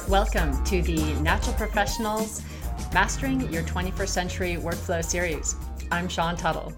Welcome to the Natural Professionals Mastering Your 21st Century Workflow series. I'm Shawn Tuttle.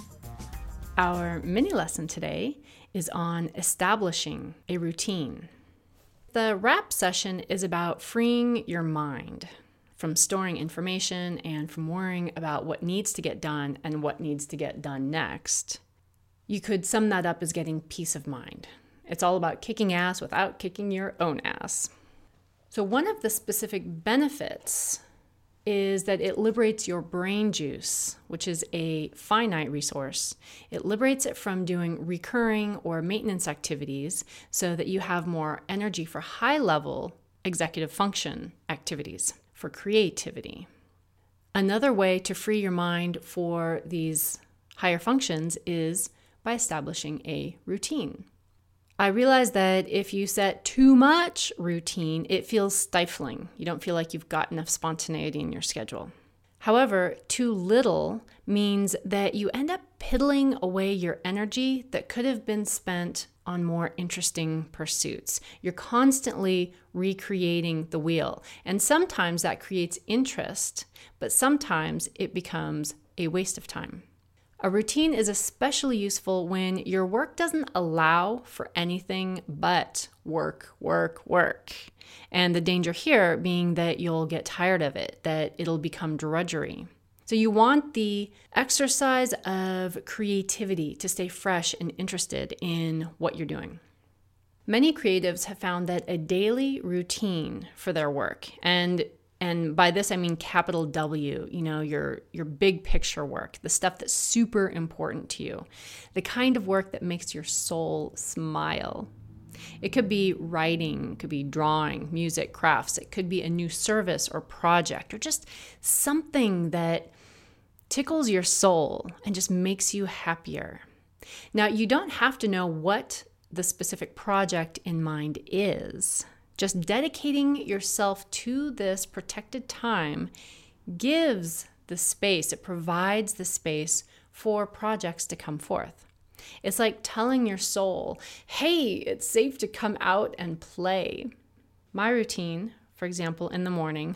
Our mini lesson today is on establishing a routine. The wrap session is about freeing your mind from storing information and from worrying about what needs to get done and what needs to get done next. You could sum that up as getting peace of mind. It's all about kicking ass without kicking your own ass. So one of the specific benefits is that it liberates your brain juice, which is a finite resource. It liberates it from doing recurring or maintenance activities so that you have more energy for high-level executive function activities, for creativity. Another way to free your mind for these higher functions is by establishing a routine. I realize that if you set too much routine, it feels stifling. You don't feel like you've got enough spontaneity in your schedule. However, too little means that you end up piddling away your energy that could have been spent on more interesting pursuits. You're constantly recreating the wheel, and sometimes that creates interest, but sometimes it becomes a waste of time. A routine is especially useful when your work doesn't allow for anything but work. And the danger here being that you'll get tired of it, that it'll become drudgery. So you want the exercise of creativity to stay fresh and interested in what you're doing. Many creatives have found that a daily routine for their work, and by this I mean capital W, your big picture work, the stuff that's super important to you, the kind of work that makes your soul smile. It could be writing, it could be drawing, music, crafts, it could be a new service or project, or just something that tickles your soul and just makes you happier. Now, you don't have to know what the specific project in mind is. Just dedicating yourself to this protected time gives the space, it provides the space for projects to come forth. It's like telling your soul, hey, it's safe to come out and play. My routine, for example, in the morning,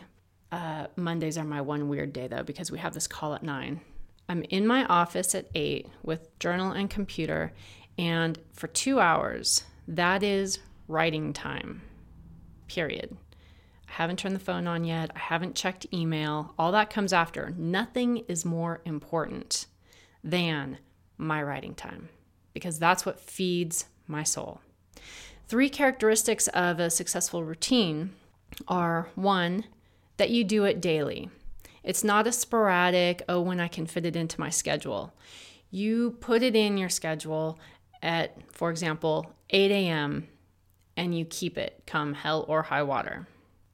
Mondays are my one weird day though, because we have this call at 9. I'm in my office at 8 with journal and computer, and for 2 hours, that is writing time. Period. I haven't turned the phone on yet. I haven't checked email. All that comes after. Nothing is more important than my writing time because that's what feeds my soul. 3 characteristics of a successful routine are 1, that you do it daily. It's not a sporadic, when I can fit it into my schedule. You put it in your schedule at, for example, 8 a.m., and you keep it come hell or high water.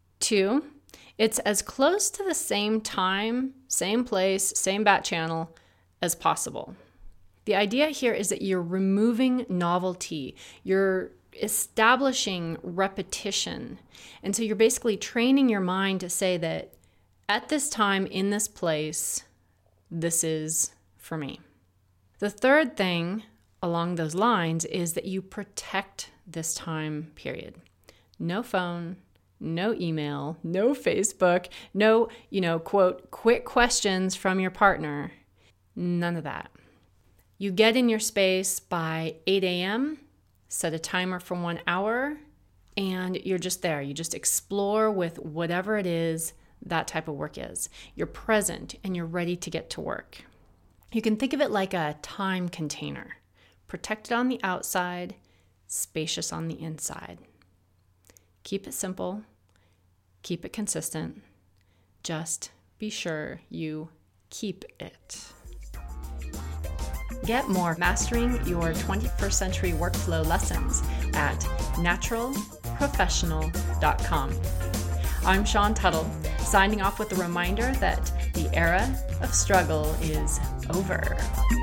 2, it's as close to the same time, same place, same bat channel as possible. The idea here is that you're removing novelty, you're establishing repetition. And so you're basically training your mind to say that at this time, in this place, this is for me. The third thing along those lines is that you protect this time period. No phone, no email, no Facebook, no, quote, quick questions from your partner. None of that. You get in your space by 8 a.m., set a timer for 1 hour, and you're just there. You just explore with whatever it is that type of work is. You're present and you're ready to get to work. You can think of it like a time container, protected on the outside, spacious on the inside. Keep it simple, keep it consistent. Just be sure you keep it. Get more Mastering Your 21st Century Workflow lessons at naturalprofessional.com. I'm Shawn Tuttle, signing off with a reminder that the era of struggle is over.